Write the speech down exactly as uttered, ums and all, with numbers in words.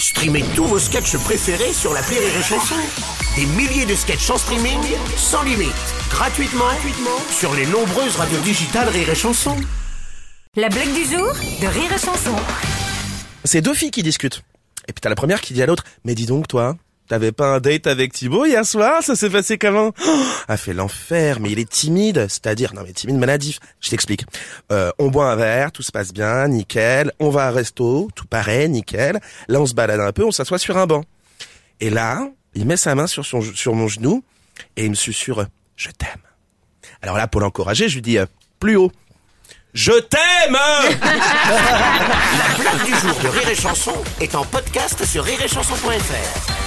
Streamez tous vos sketchs préférés sur l'appli Rire et Chanson. Des milliers de sketchs en streaming, sans limite, gratuitement, gratuitement sur les nombreuses radios digitales Rire et Chanson. La blague du jour de Rire et Chanson. C'est deux filles qui discutent. Et puis t'as la première qui dit à l'autre, mais dis donc toi, t'avais pas un date avec Thibaut hier soir? Ça s'est passé comment? Oh, a fait l'enfer, mais il est timide, c'est-à-dire, non mais timide maladif. Je t'explique. Euh, on boit un verre, tout se passe bien, nickel. On va à un resto, tout pareil, nickel. Là on se balade un peu, on s'assoit sur un banc. Et là, il met sa main sur son sur mon genou et il me susurre, je t'aime. Alors là, pour l'encourager, je lui dis, euh, plus haut. Je t'aime. La blague du jour de Rire et Chanson est en podcast sur rire et chanson point f r.